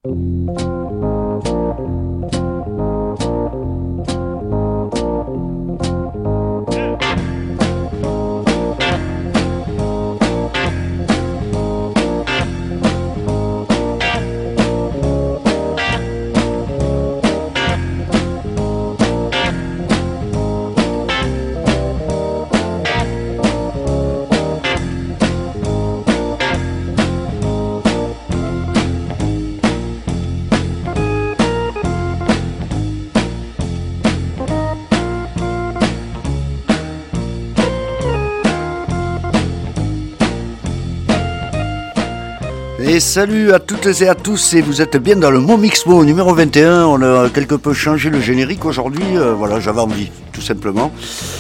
Et salut à toutes et à tous, et vous êtes bien dans le Momixmo numéro 21. On a quelque peu changé le générique aujourd'hui, voilà, j'avais envie, tout simplement.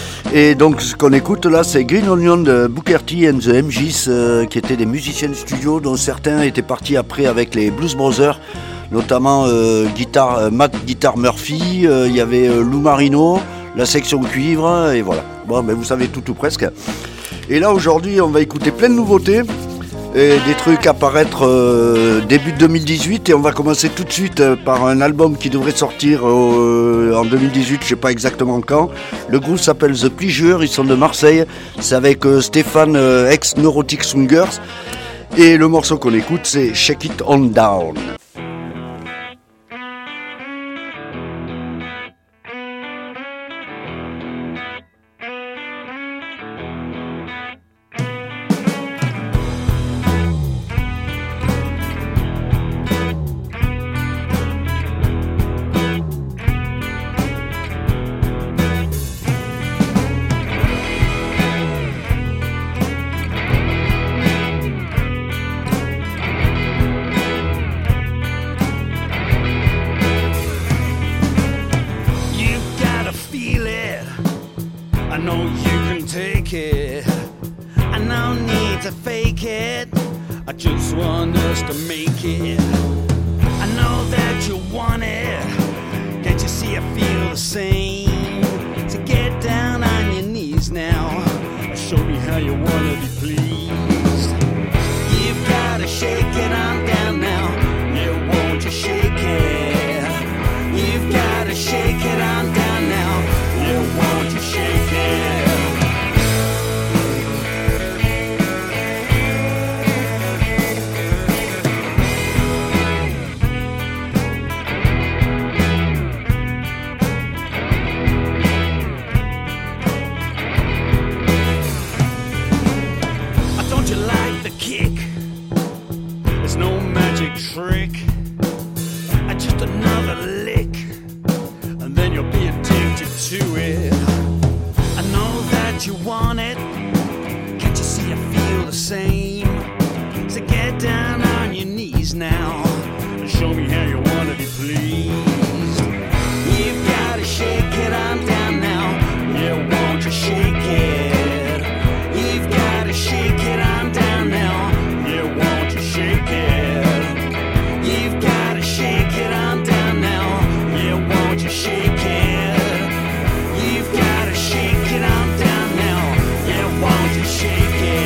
Et donc ce qu'on écoute là, c'est Green Onion de Booker T and the MGs, qui étaient des musiciens de studio, dont certains étaient partis après avec les Blues Brothers, notamment Matt Guitar Murphy, il y avait Lou Marino, la section cuivre, et voilà. Bon, ben vous savez tout ou presque. Et là aujourd'hui, on va écouter plein de nouveautés. Et des trucs à paraître début de 2018, et on va commencer tout de suite par un album qui devrait sortir en 2018, je sais pas exactement quand. Le groupe s'appelle The Pleasure, ils sont de Marseille, c'est avec Stéphane ex Neurotic Swingers, et le morceau qu'on écoute c'est Shake It On Down.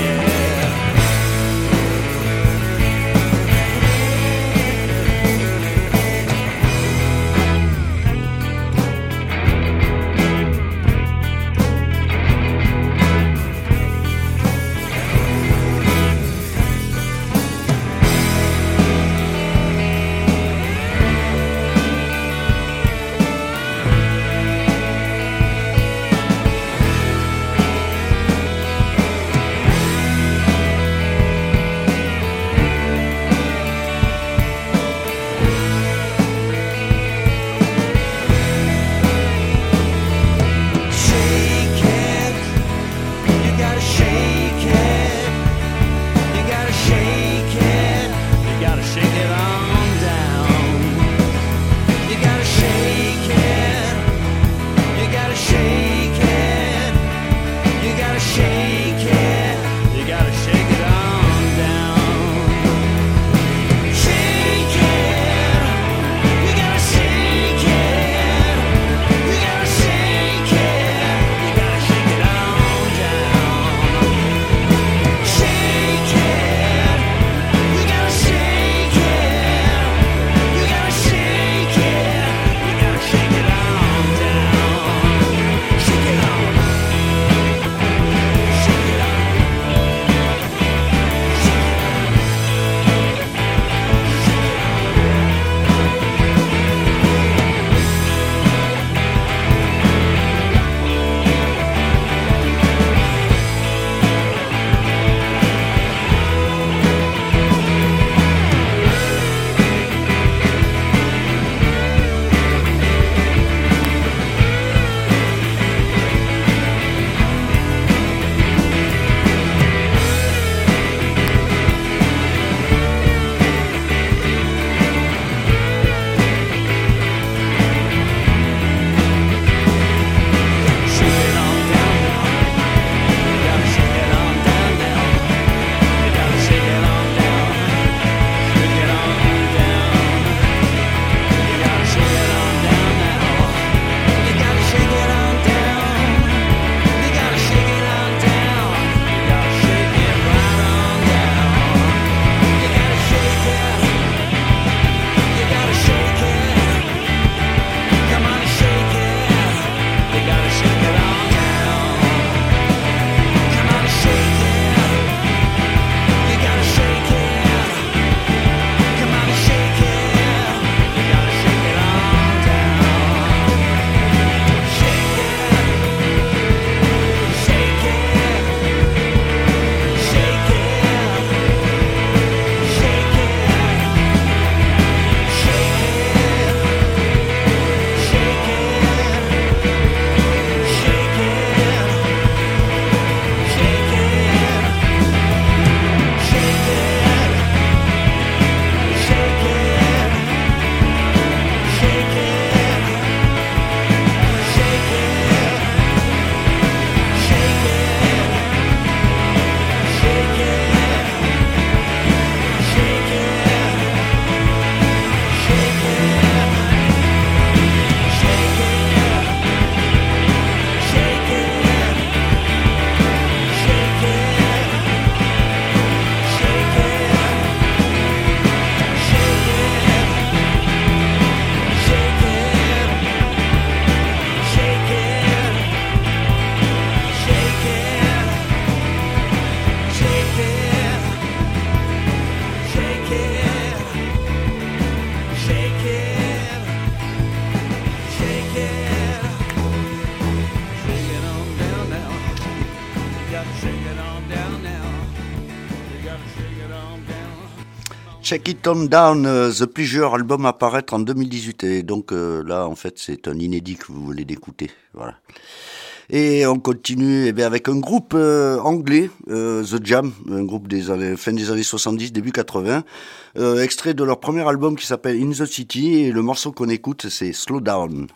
Shake it. Check It On Down, The Pleasure, album à paraître en 2018. Et donc là, en fait, c'est un inédit que vous venez d'écouter. Voilà. Et on continue avec un groupe anglais, The Jam, un groupe fin des années 70, début 80, extrait de leur premier album qui s'appelle In the City. Et le morceau qu'on écoute, c'est Slow Down.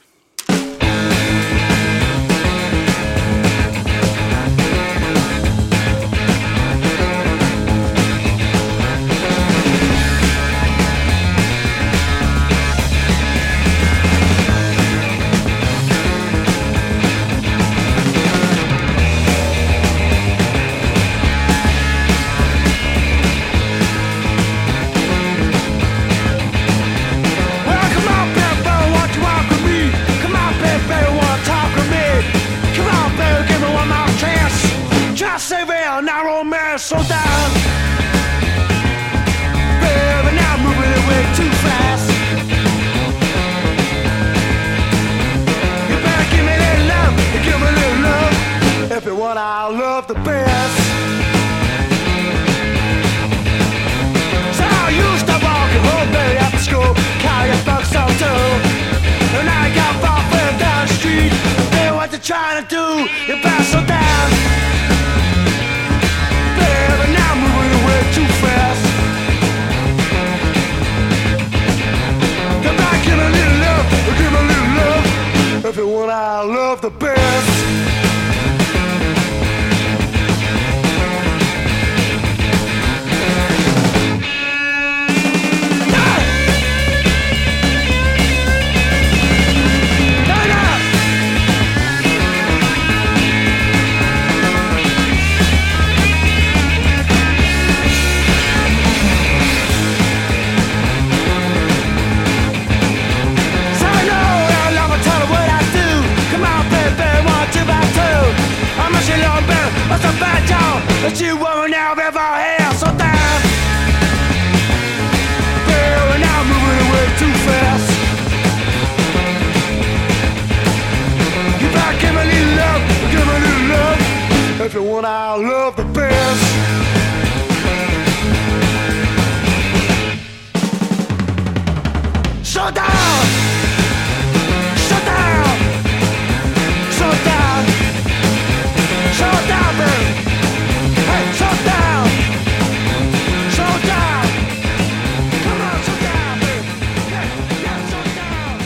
Slow down, baby, now I'm moving away too fast. You better give me a little love, give me a little love. If you want, I'll love the best. So I used to walk and hold baby after school, carry a box on too. And now I got far further down the street. Hey, what you trying to do? You better slow down. Too fast. Come back, give me a little love, give me a little love. If you want, I'll love the best. What's a bad job that you won't have ever had? So down, baby, now I'm moving away too fast. You better give me a little love, give me a little love. If you want, I'll love the best. So down, so down, so down. Slow down, baby. Hey, slow down. Slow down. Come on, slow down, baby. Yeah, slow down.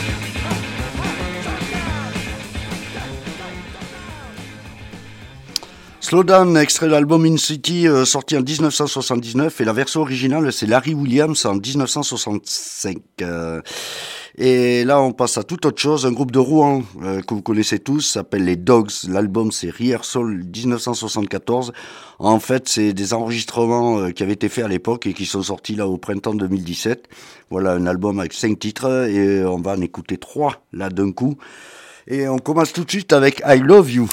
Slow Down, extrait de l'album In City, sorti en 1979. Et la version originale, c'est Larry Williams en 1965. Et là, on passe à toute autre chose. Un groupe de Rouen que vous connaissez tous s'appelle les Dogs. L'album, c'est Rehearsal 1974. En fait, c'est des enregistrements qui avaient été faits à l'époque et qui sont sortis là au printemps 2017. Voilà, un album avec 5 titres et on va en écouter 3 là d'un coup. Et on commence tout de suite avec I Love You.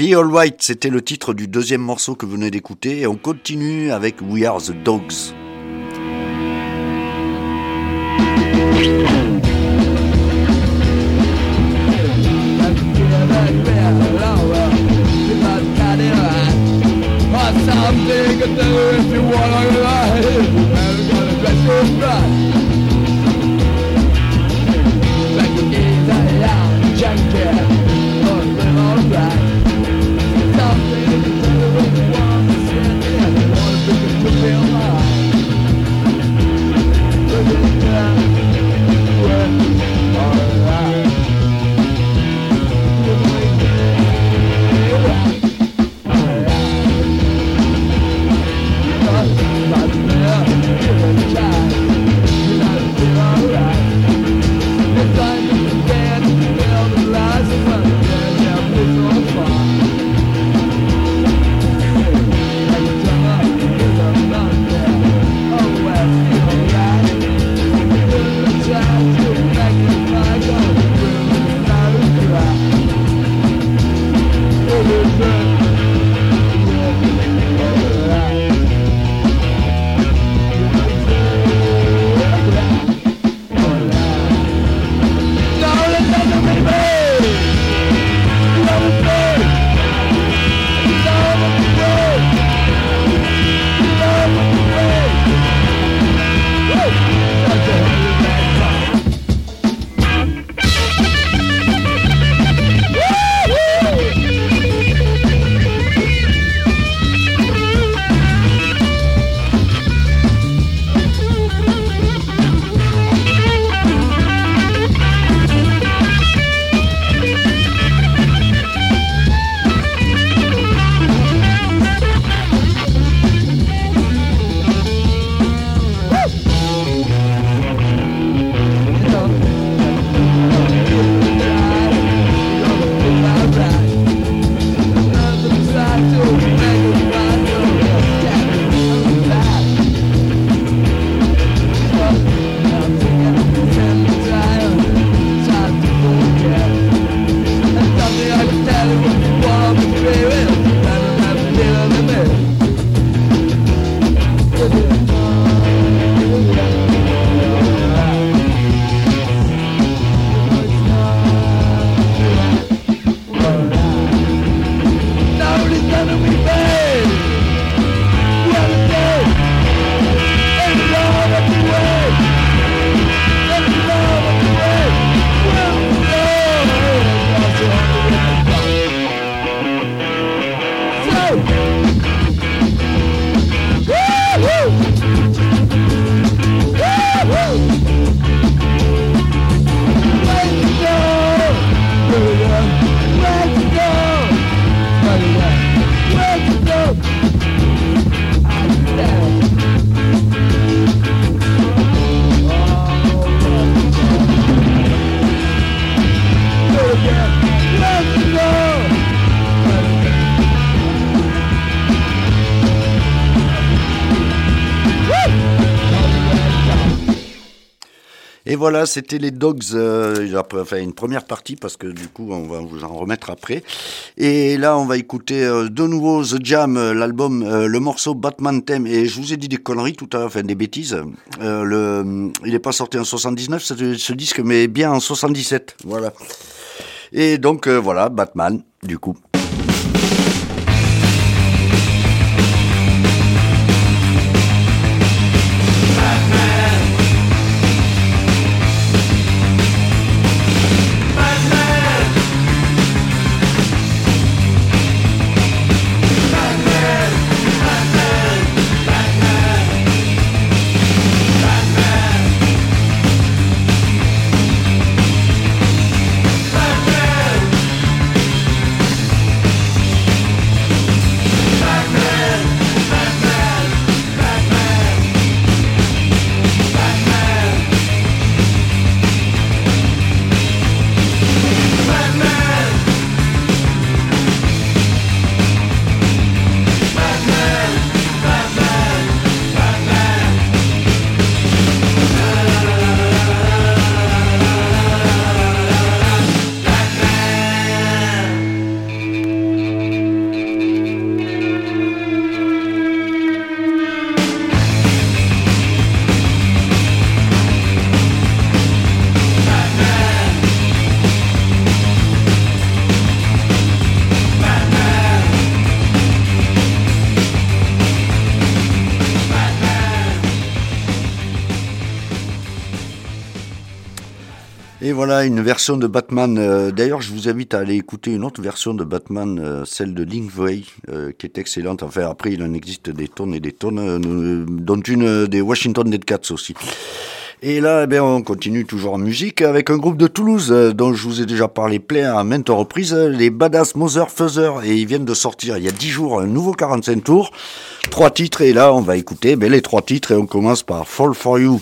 Be All Right, c'était le titre du deuxième morceau que vous venez d'écouter. Et on continue avec We Are the Dogs. Something to do if you wanna ride. I'm gonna dress you right. Like a geezer, young junkie, gonna live alright. Something to do if you wanna sit there. You wanna pick it to feel high. Look at that, well, alright. Et voilà, c'était les Dogs, enfin une première partie parce que du coup on va vous en remettre après. Et là on va écouter de nouveau The Jam, l'album, le morceau Batman Theme. Et je vous ai dit des conneries tout à l'heure, enfin des bêtises. Il n'est pas sorti en 79 ce disque, mais bien en 77. Voilà. Et donc voilà, Batman du coup. Et voilà une version de Batman. D'ailleurs, je vous invite à aller écouter une autre version de Batman, celle de Link Way, qui est excellente. Enfin, après, il en existe des tonnes et des tonnes, dont une des Washington Dead Cats aussi. Et là, eh bien, on continue toujours en musique avec un groupe de Toulouse dont je vous ai déjà parlé plein à maintes reprises, les Badass Motherfuckers. Et ils viennent de sortir il y a 10 jours un nouveau 45 tours, 3 titres. Et là, on va écouter les 3 titres et on commence par Fall For You.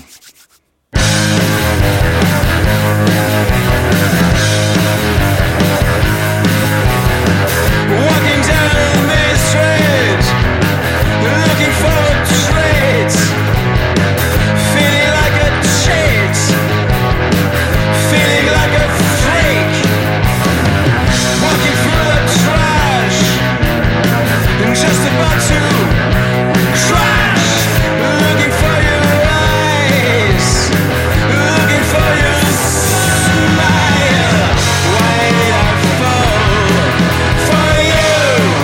Walking down Main Street, looking for a treat, feeling like a cheat, feeling like a freak, walking through the trash, and just about to crash, looking for your eyes, looking for your smile. Why did I fall for you?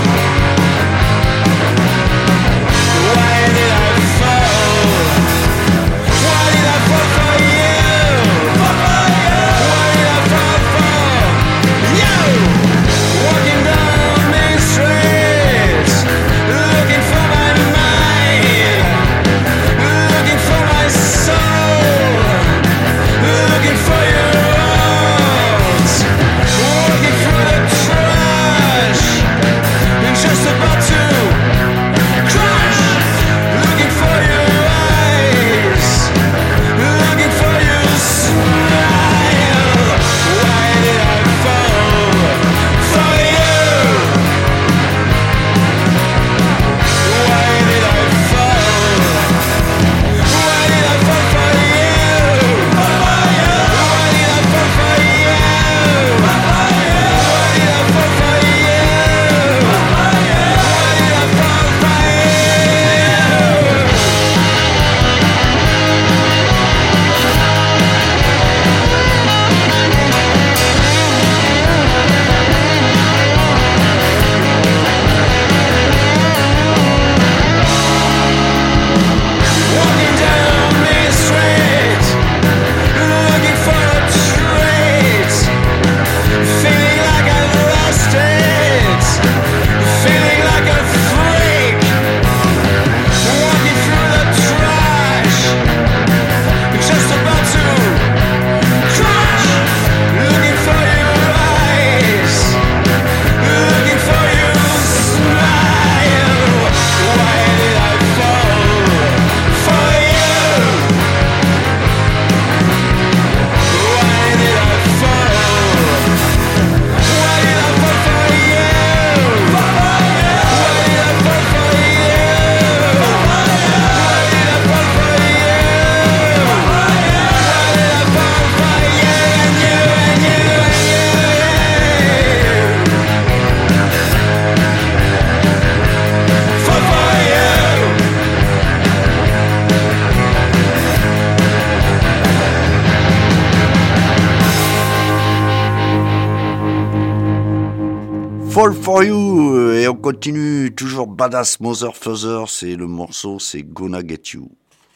Why did I fall? Why did I fall for you? Why did I fall for you? Walking down Main Street, looking for my mind, looking for my soul, looking for your arms, walking through the trash, and just about to crash, looking for your eyes, looking for your smile. Why did I fall for you? Why did I fall? Why did I fall for you? Why did I fall for you? Why did I fall for you? Why did I fall for Walking down Main Street, looking for a treat, feeling like I lost it, feeling like a freak, walking through the trash, just about to crash, looking for your eyes, looking for your smile. Why did I fall for you? Why did I fall? Why did I fall for you? Why did I fall for you? Why did I fall for you? Why did I fall for you and you and you and you? Fall for you. Fall For You. Et on continue toujours Badass Motherfuckers. C'est le morceau, c'est Gonna Get You.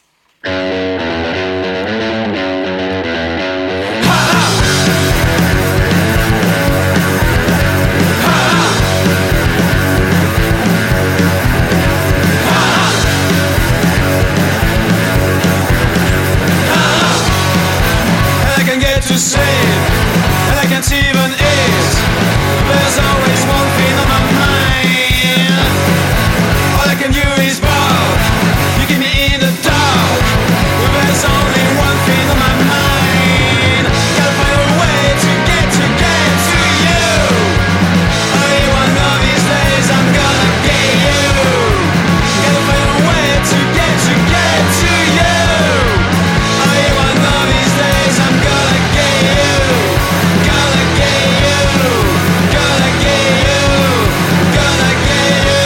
I can get to sleep, and I can't even eat. There's always one thing on my mind. All I can do is bark. You keep me in the dark. There's only one thing on my mind. Gotta find a way to get to you. Only one of these days I'm gonna get you. Gotta find a way to get to you. Only one of these days I'm gonna get you. Gonna get you. Gonna get you. Gonna get you.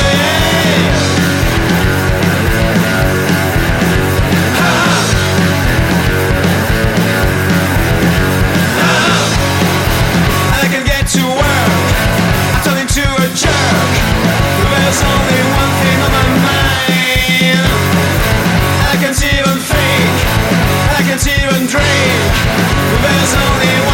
I can get to work. I turn into a jerk. There's only one thing on my mind. I can't even think. I can't even drink. There's only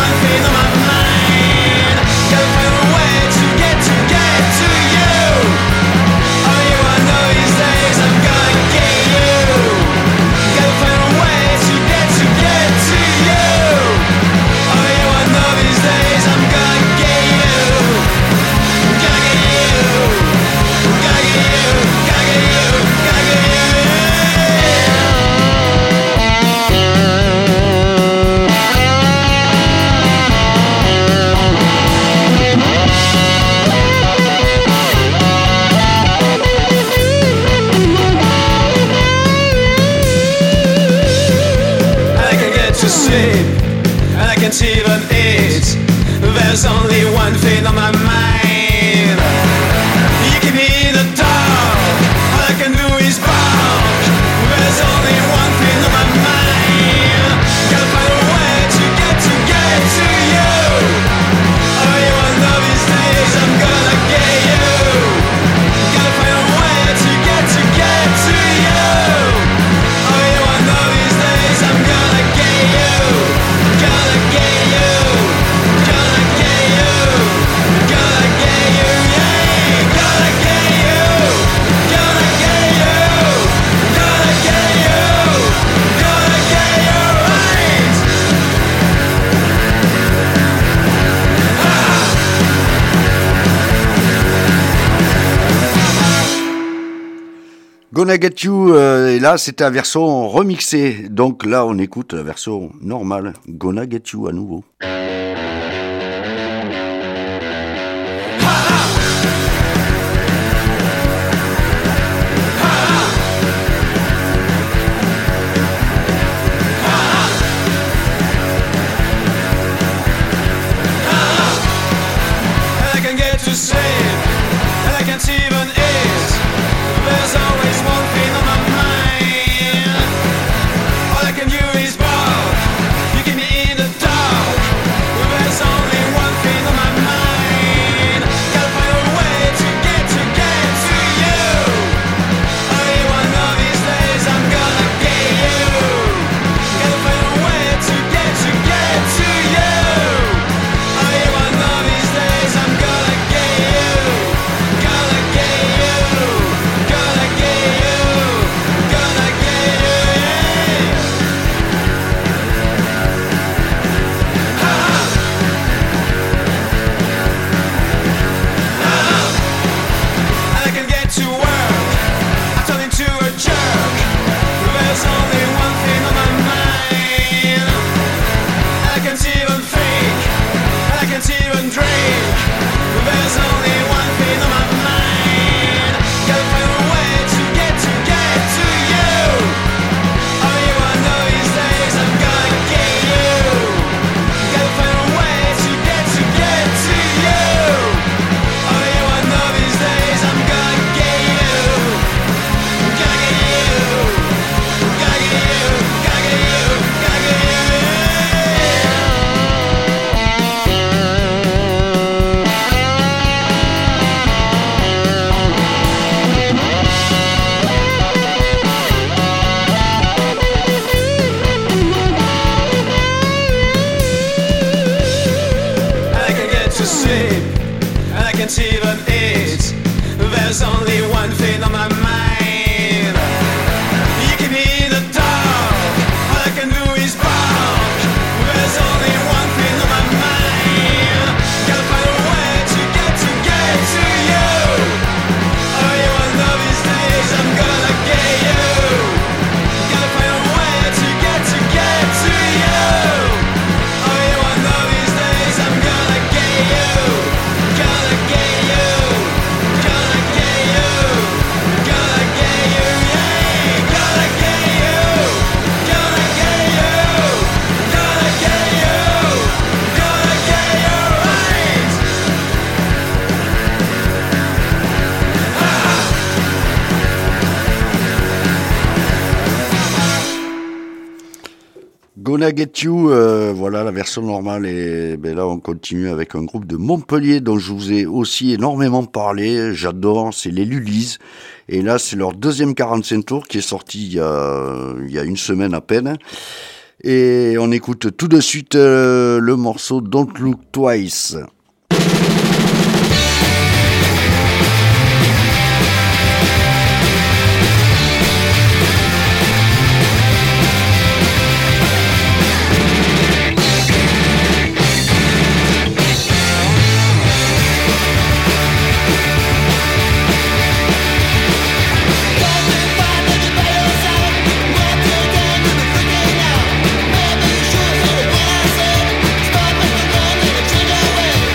sleep, and I can't even eat. There's only one thing on my mind. You keep me in the dark, all I can do is bark. There's only one thing on my mind. Gotta find a way to get to you. Oh, you one of these days I'm gonna get you. Gotta find a way to get to you. Oh, you one of these days I'm gonna get you. Gonna get you. Gonna get you. Gonna get you. Yeah. Gonna get you. Gonna get you. Gonna get you. Gonna get you right. Gonna Get You, et là c'était la version remixée, donc là on écoute la version normale, Gonna Get You à nouveau. I can get to sleep, and I can't even eat. There's always one thing on my mind. All I can do is bark. You keep me in the dark. There's only one thing on my mind. Gotta find a way to get to you. Oh, yeah, one of these days I'm gonna get you. Gotta find a way to get to you. Oh, yeah, one of these days I'm gonna get you. Gonna get you. Gonna get you. Gonna get you. Yeah. I can get to work. I turn into a jerk. There's only one thing on my mind. I can't even think. I can't even drink. There's only one thing on my mind. Gotta find a way to get to you. Oh, you one of these days I'm gonna get you. Gotta find a way to get to you. Oh, you one of these days I'm gonna get you. Gonna get you. Gonna get you. Gonna get you. Gonna get you. I can get to sleep, and I can't even eat. There's only one thing on my mind. You keep me in the dark, all I can do is bark. There's only one thing on my mind. Gotta find a way to get to you. Oh, you one of these days I'm gonna get you. Gotta find a way to get to you. Oh, you one of these days I'm gonna get you. Gonna get you. Gonna get you. Gonna get you. Yeah. Gonna get you. Gonna get you. Gonna get you. Gonna get you right. Gonna Get You, voilà la version normale, et ben là on continue avec un groupe de Montpellier dont je vous ai aussi énormément parlé, j'adore, c'est les Lulis, et là c'est leur deuxième 45 tours qui est sorti il y a une semaine à peine, et on écoute tout de suite le morceau Don't Look Twice. Stop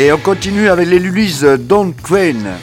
Et on continue avec les Lulis, Don't Crane.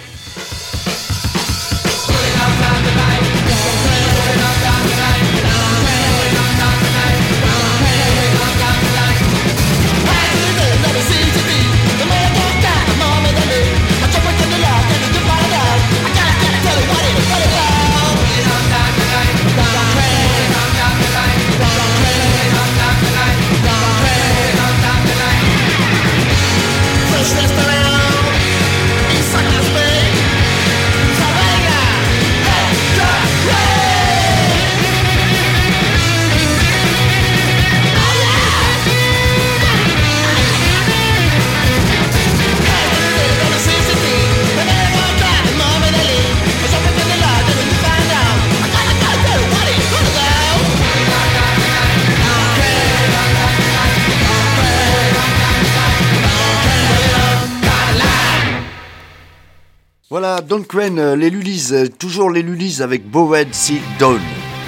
Voilà, Don't Crane, les Lulis, toujours les Lulis avec Bowed Seek Dawn.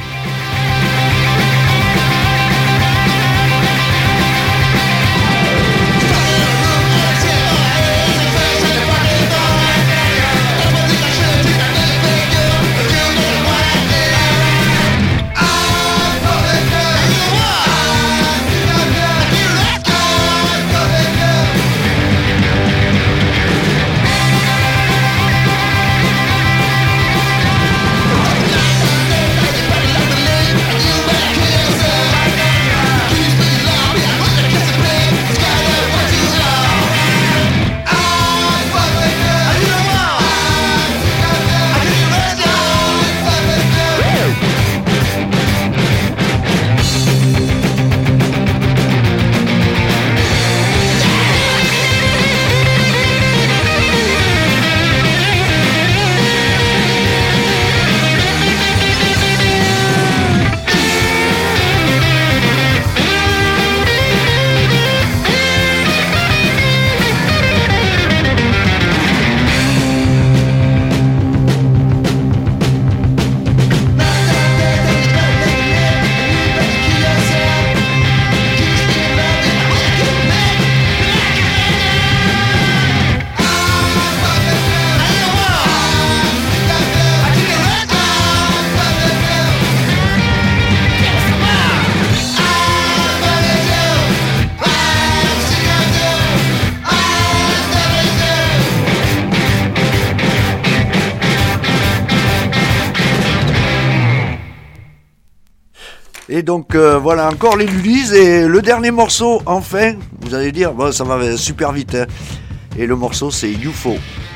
Et donc voilà, encore les Lulis, et le dernier morceau, enfin, vous allez dire, bon, ça va super vite, hein. Et le morceau c'est UFO.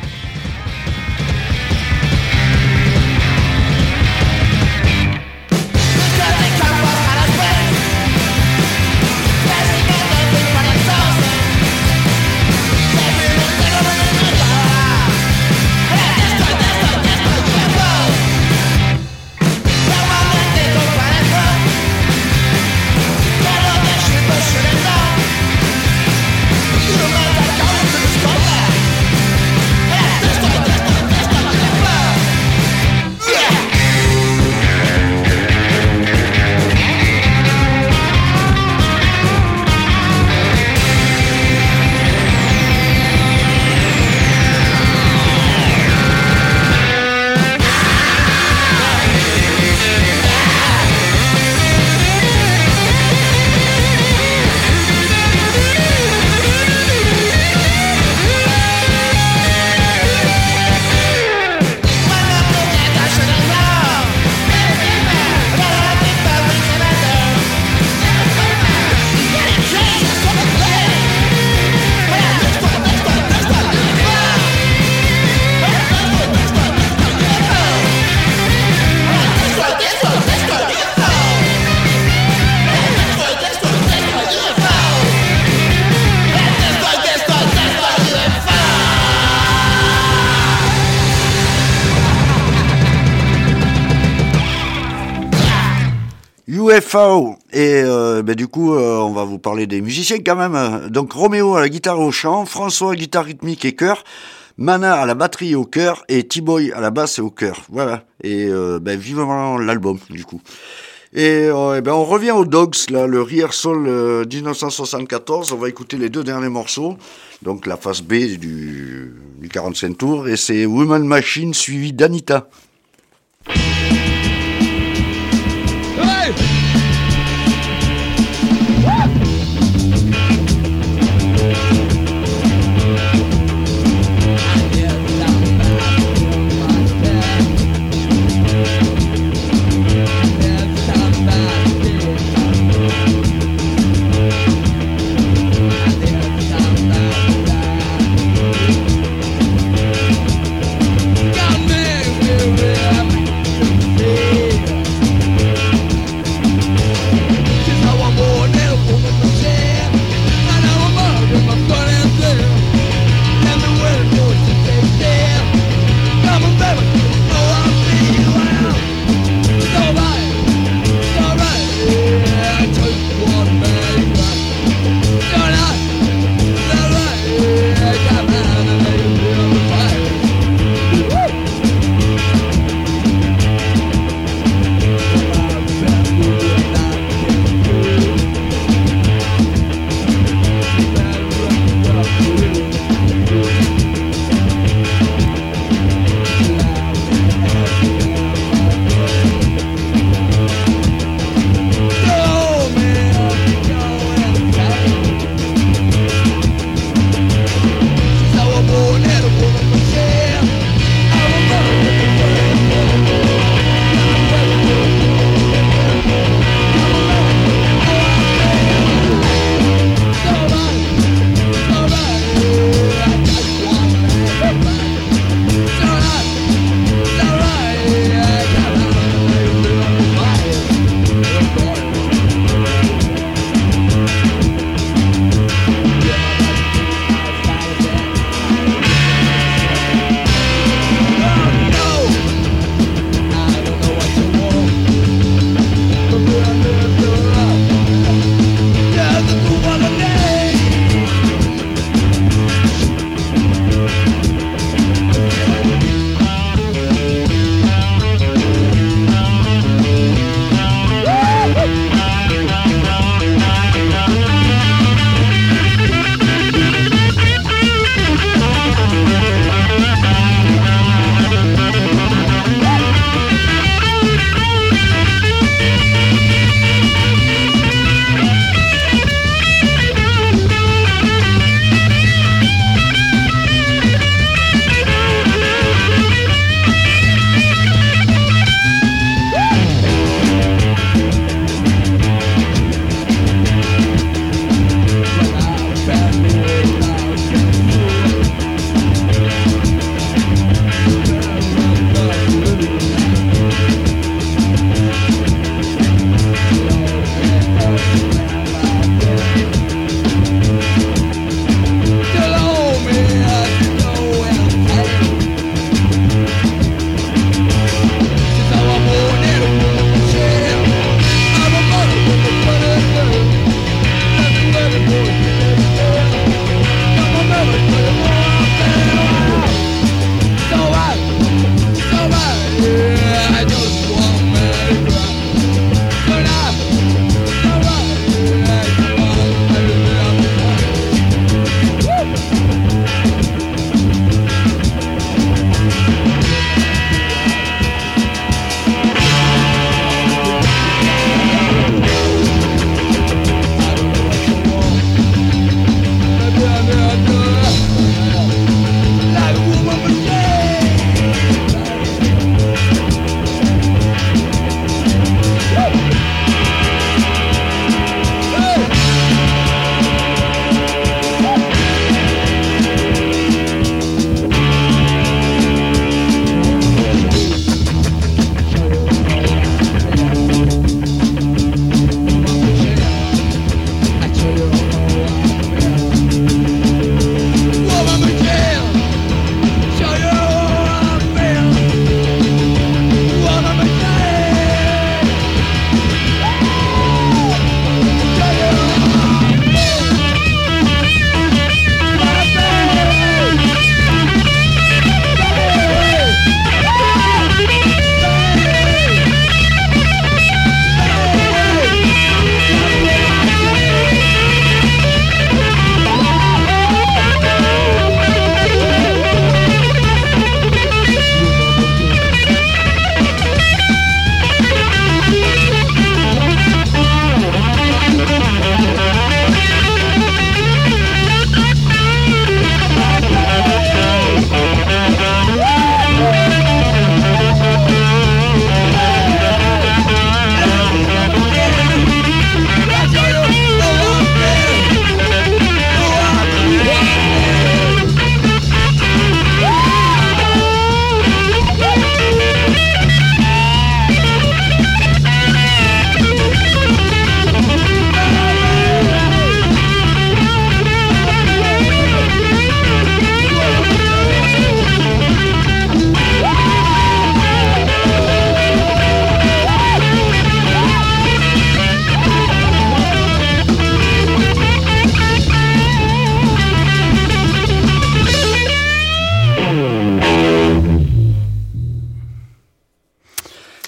UFO. Et du coup, on va vous parler des musiciens quand même. Donc Roméo à la guitare et au chant, François à la guitare rythmique et chœur, Mana à la batterie et au chœur, et T-Boy à la basse et au chœur. Voilà. Et vivement l'album du coup. Et on revient aux Dogs, là, le Rehearsal 1974. On va écouter les 2 derniers morceaux. Donc la face B du 45 tours. Et c'est Woman Machine suivi d'Anita. Hey!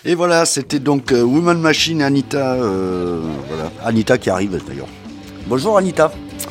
Et voilà, c'était donc Woman Machine, Anita. Voilà, Anita qui arrive d'ailleurs. Bonjour Anita.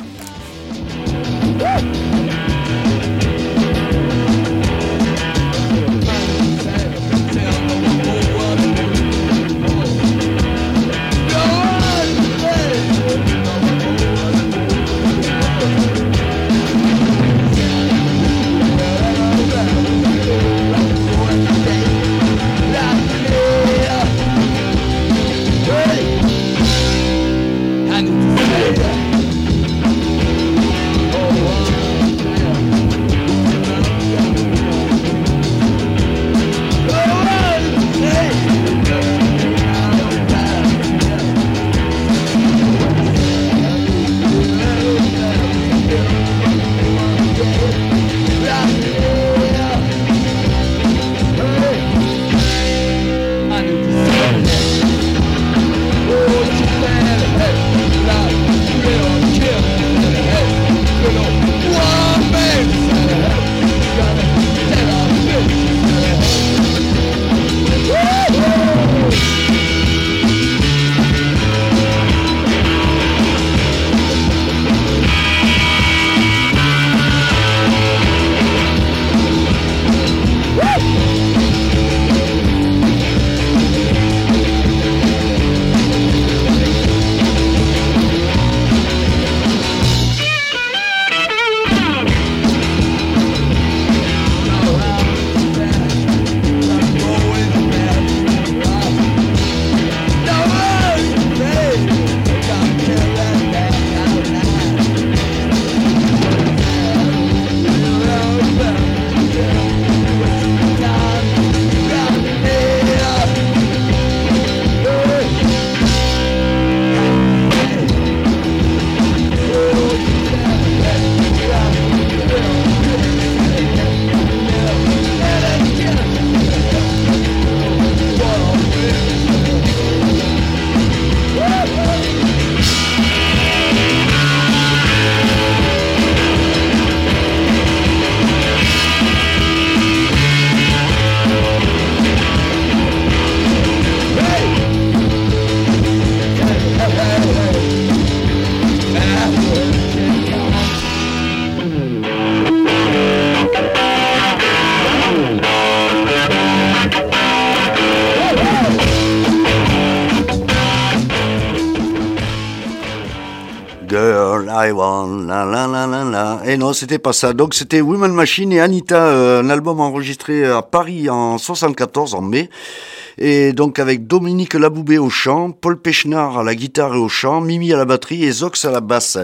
Girl, I want, la la la la la. Et non, c'était pas ça. Donc c'était Woman Machine et Anita, un album enregistré à Paris en 74, en mai. Et donc avec Dominique Laboubé au chant, Paul Pechnard à la guitare et au chant, Mimi à la batterie et Zox à la basse.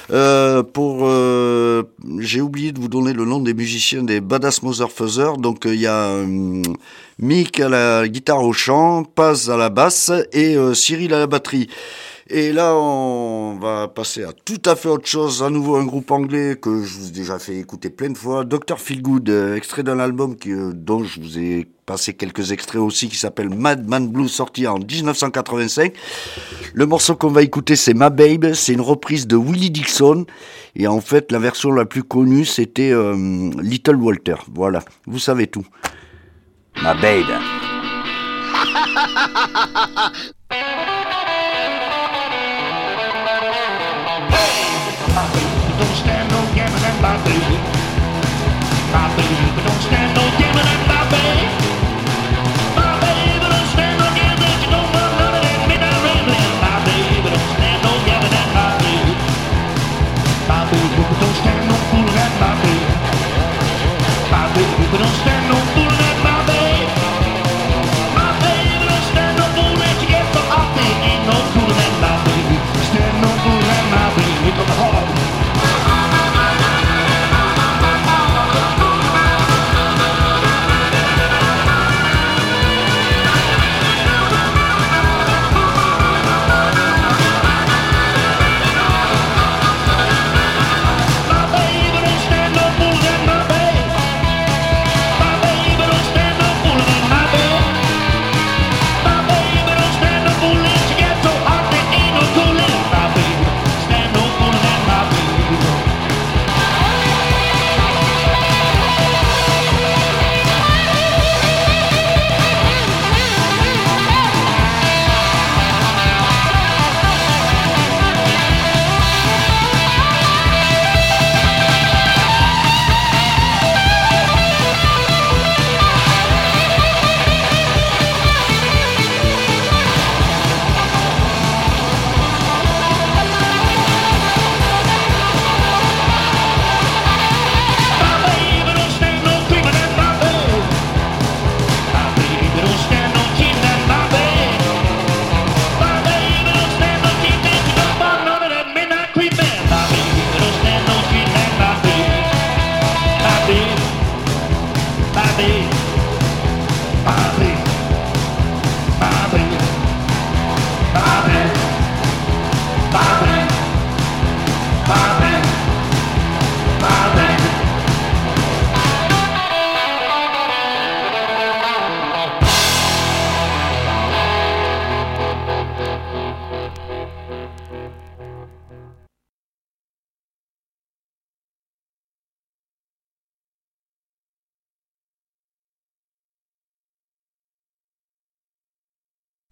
J'ai oublié de vous donner le nom des musiciens des Badass Motherfuckers. Donc il y a Mick à la guitare au chant, Paz à la basse et Cyril à la batterie. Et là, on va passer à tout à fait autre chose. À nouveau, un groupe anglais que je vous ai déjà fait écouter plein de fois. Dr. Feelgood, extrait d'un album dont je vous ai passé quelques extraits aussi, qui s'appelle Mad Man Blues, sorti en 1985. Le morceau qu'on va écouter, c'est My Babe. C'est une reprise de Willie Dixon. Et en fait, la version la plus connue, c'était Little Walter. Voilà, vous savez tout. My Babe. Don't stand no gammon and my baby. My baby don't stand no gammon and my baby. My baby don't stand no gammon. You don't want none of that midnight rambling. My baby don't stand no gammon and my baby. My baby don't stand no fooling at my baby. My baby don't stand no fooling at my baby. My baby don't stand no fooling. You get so off there ain't no fooling at my baby. Stand no fooling at my baby. From the heart.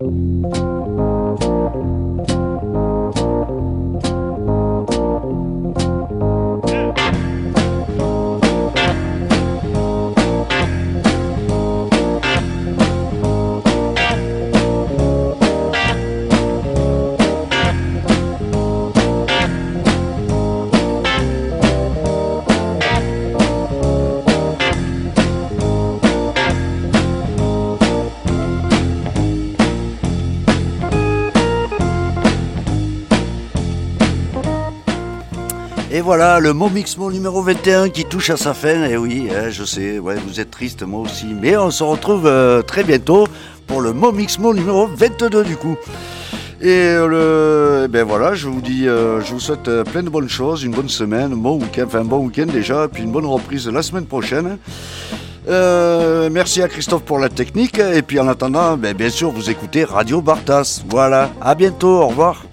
Et voilà, le Mo Mixmo numéro 21 qui touche à sa fin. Et oui, je sais, ouais, vous êtes triste, moi aussi. Mais on se retrouve très bientôt pour le Mo Mixmo numéro 22 du coup. Et ben voilà, je vous dis, je vous souhaite plein de bonnes choses, une bonne semaine, un bon week-end déjà, puis une bonne reprise la semaine prochaine. Merci à Christophe pour la technique. Et puis en attendant, bien sûr, vous écoutez Radio Bartas. Voilà, à bientôt, au revoir.